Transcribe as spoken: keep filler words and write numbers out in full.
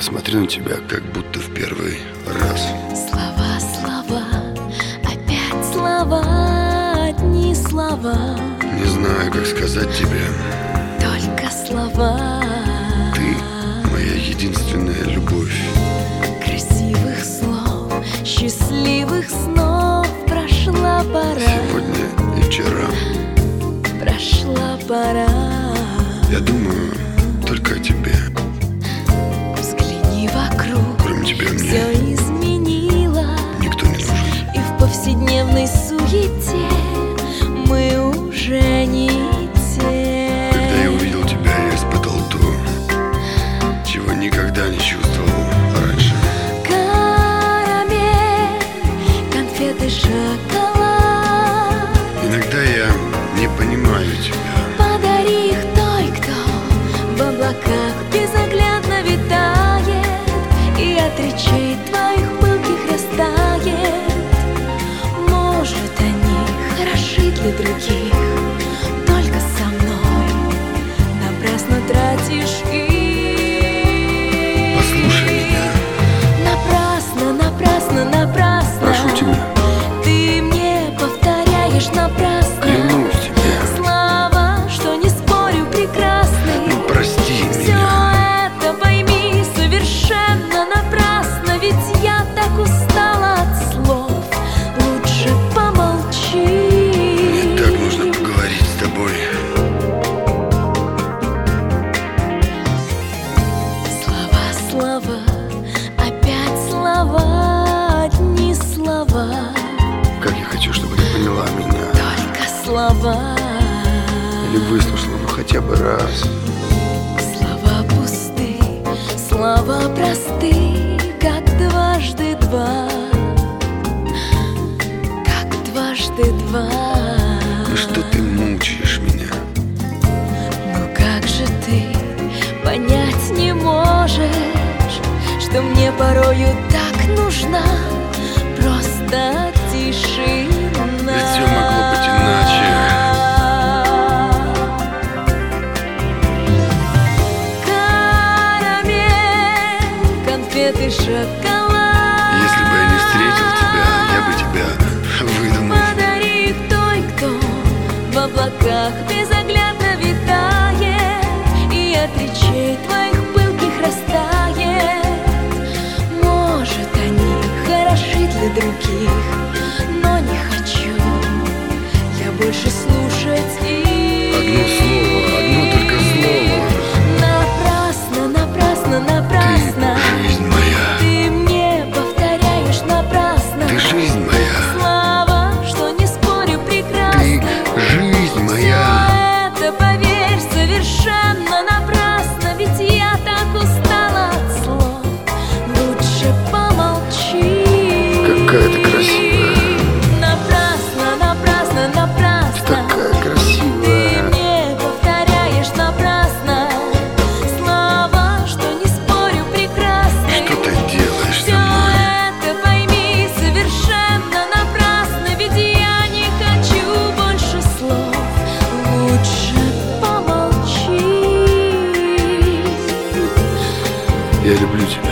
смотрю на тебя, как будто в первый раз. Слова, слова, опять слова, одни слова. Не знаю, как сказать тебе. Только слова. Ты моя единственная любовь. Красивых слов, счастливых снов. Прошла пора. Сегодня и вчера. Прошла пора. Я думаю только о тебе. Взгляни вокруг. Кроме тебя мне все изменило. никто не нужен. И в повседневной суете мы уже не те. Когда я увидел тебя, я испытал то, чего никогда не чувствовал раньше. Карамель, конфеты, шоколад. Иногда я не понимаю тебя. Подари их той, кто в облаках безоглядно витает и от речей твоих пылких растает. Может, они хороши для других, только со мной напрасно тратишь их. Послушай меня. Напрасно, напрасно, напрасно. Прошу тебя. Ты мне повторяешь напрасно. Клянусь тебе. Слова, что не спорю, прекрасны. Ну, прости Все меня. это пойми совершенно напрасно. Ведь я так устала от слов. Лучше помолчи. Мне так нужно поговорить с тобой. Слова, слова, опять слова, одни слова. Как я хочу, чтобы ты поняла меня. Только слова. Или выслушала, ну хотя бы раз. Слова пусты, слова просты, как дважды два. Как дважды два. Ну что ты мучаешь меня? Ну как же ты понять не можешь, что мне порою так нужна просто тишина. Ведь всё могло быть иначе. Карамель, конфеты, шоколад. Если бы я не встретил тебя, я бы тебя выдумал. Подари их той, кто в облаках безоглядно витает и от речей твоих пылких растает. Может, они хороши для других, но не хочу я больше слушать их. Одно слово, одно только слово. Напрасно, напрасно, напрасно. Ты жизнь моя. Ты мне повторяешь напрасно. Ты жизнь моя. Слова, что не спорю, прекрасны. Ты жизнь моя. Все это, поверь, совершенно напрасно. Ведь я так устала от слов. Лучше помолчи. Какая ты красивая. Напрасно, напрасно, напрасно. Такая Ты красивая. мне повторяешь напрасно. Слова, что не спорю, прекрасны. Что ты делаешь Все со мной? это пойми совершенно напрасно. Ведь я не хочу больше слов. Лучше помолчи. Я люблю тебя.